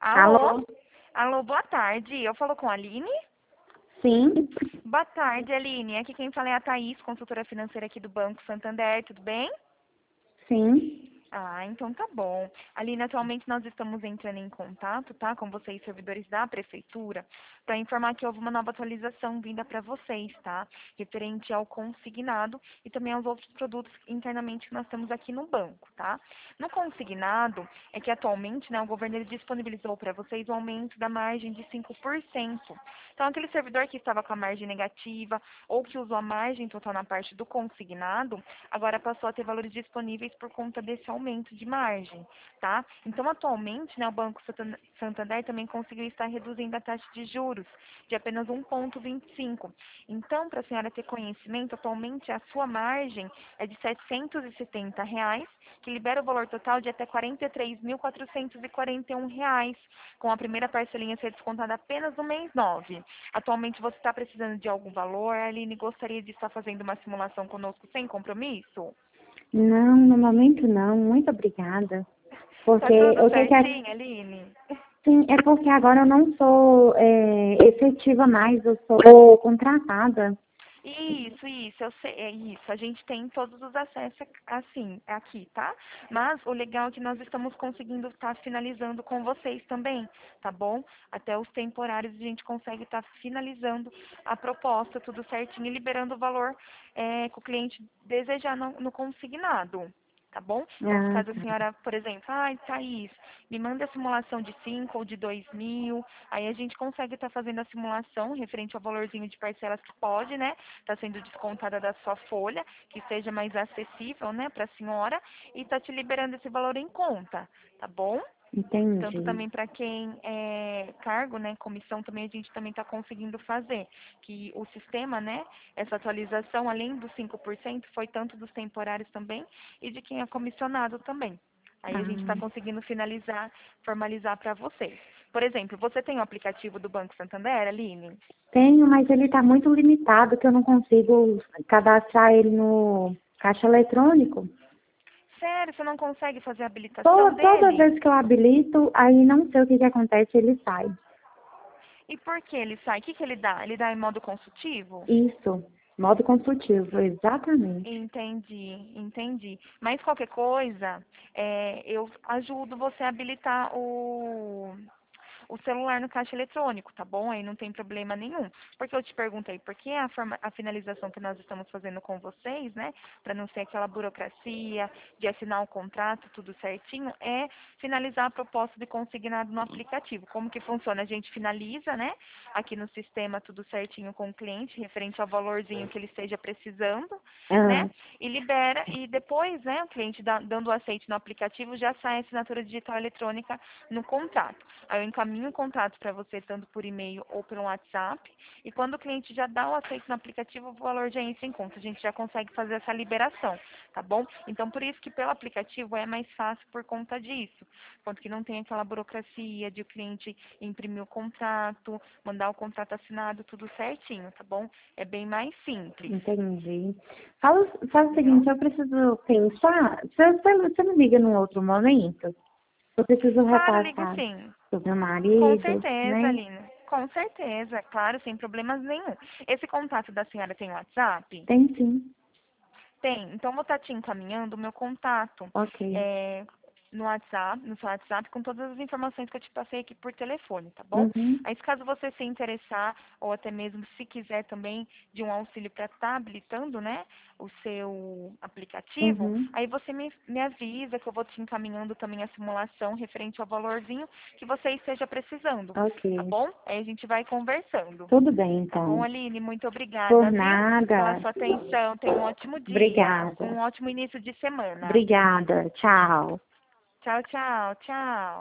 Alô? Alô? Alô, boa tarde. Eu falo com a Aline? Sim, Boa tarde, Aline. Aqui quem fala é a Thaís, consultora financeira aqui do Banco Santander. Tudo bem? sim. Ah, então tá bom. Aline, atualmente nós estamos entrando em contato, tá, com vocês, servidores da Prefeitura, para informar que houve uma nova atualização vinda para vocês, tá? Referente ao consignado e também aos outros produtos internamente que nós temos aqui no banco, tá? No consignado, é que atualmente, né, o governo ele disponibilizou para vocês o aumento da margem de 5%. Então, aquele servidor que estava com a margem negativa ou que usou a margem total na parte do consignado, agora passou a ter valores disponíveis por conta desse aumento de margem, tá? Então, atualmente, né, o Banco Santander também conseguiu estar reduzindo a taxa de juros de apenas 1,25. Então, para a senhora ter conhecimento, atualmente a sua margem é de R$ 770, que libera o valor total de até R$ 43.441, com a primeira parcelinha ser descontada apenas no mês 9. Atualmente, você está precisando de algum valor? A Aline gostaria de estar fazendo uma simulação conosco sem compromisso? Não, no momento não. Muito obrigada. Tá Porque tudo o que certinho, Aline? sim, é porque agora eu não sou efetiva mais, eu sou contratada. Isso, eu sei, é isso. A gente tem todos os acessos assim, aqui, tá? Mas o legal é que nós estamos conseguindo estar finalizando com vocês também, tá bom? Até os temporários a gente consegue estar finalizando a proposta, tudo certinho, e liberando o valor que o cliente desejar no consignado. Tá bom? Então, se Ah, caso a tá. senhora, por exemplo, ai, Thaís, me manda a simulação de 5 ou de 2.000, aí a gente consegue estar fazendo a simulação referente ao valorzinho de parcelas que pode, né? Está sendo descontada da sua folha, que seja mais acessível, né, para a senhora, e está te liberando esse valor em conta, tá bom? Tanto Entendi. também para quem é cargo, né, comissão também a gente também está conseguindo fazer, que o sistema, né, essa atualização, além dos 5% foi tanto dos temporários também e de quem é comissionado também. Aí a gente está Ah, conseguindo finalizar, formalizar para vocês. Por exemplo, você tem o aplicativo do Banco Santander, Aline? tenho, mas ele está muito limitado, que eu não consigo cadastrar ele no caixa eletrônico. Sério, você não consegue fazer a habilitação Toda dele? vez que eu habilito, aí não sei o que acontece, ele sai. E por que ele sai? O que ele dá? Ele dá em modo consultivo? Isso, modo consultivo, exatamente. Entendi. Mas qualquer coisa, eu ajudo você a habilitar o celular no caixa eletrônico, tá bom? Aí não tem problema nenhum. Porque eu te perguntei, porque a finalização que nós estamos fazendo com vocês, né, para não ser aquela burocracia de assinar o contrato, tudo certinho, é finalizar a proposta de consignado no aplicativo. Como que funciona? A gente finaliza, né, aqui no sistema tudo certinho com o cliente, referente ao valorzinho que ele esteja precisando, né, Ah, e libera, e depois, né, o cliente dando o aceite no aplicativo, já sai a assinatura digital eletrônica no contrato. Aí eu encaminho o contrato para você, tanto por e-mail ou pelo WhatsApp. E quando o cliente já dá o aceito no aplicativo, o valor já entra em conta. A gente já consegue fazer essa liberação, tá bom? Então, por isso que pelo aplicativo é mais fácil por conta disso. Quanto que não tem aquela burocracia de o cliente imprimir o contrato, mandar o contrato assinado, tudo certinho, tá bom? É bem mais simples, entendi. Fala o entendeu? seguinte, eu preciso pensar. Você me liga num outro momento? Eu preciso Claro, ligo repassar sim. sobre meu Com marido, certeza, né? Aline. Com certeza, claro, sem problemas nenhum. Esse contato da senhora tem WhatsApp? Tem sim. Tem. Então, vou estar te encaminhando o meu contato Ok. é, no WhatsApp, no seu WhatsApp, com todas as informações que eu te passei aqui por telefone, tá bom? Uhum. Aí, se caso você se interessar, ou até mesmo se quiser também de um auxílio para estar habilitando, né, o seu aplicativo, Uhum. aí você me avisa que eu vou te encaminhando também a simulação referente ao valorzinho que você esteja precisando, tá Ok. bom? Aí a gente vai conversando. Tudo bem, Tá bom, então. Aline? Muito Por obrigada, viu? Pela nada. sua atenção. Tenha um ótimo dia. Um Obrigada. ótimo início de semana. Obrigada. Tchau. Tchau, tchau, tchau.